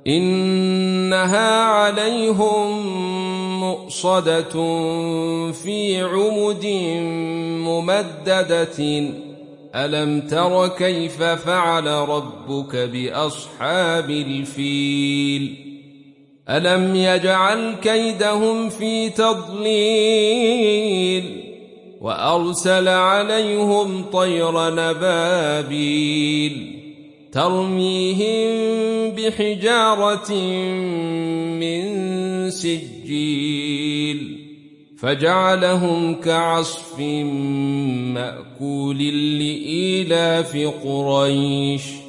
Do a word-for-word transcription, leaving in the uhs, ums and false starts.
إنها عليهم مؤصدة في عمد ممددة ألم تر كيف فعل ربك بأصحاب الفيل ألم يجعل كيدهم في تضليل وأرسل عليهم طير نبابيل ترميهم بحجارة من سجيل فجعلهم كعصف مأكول لإيلاف قريش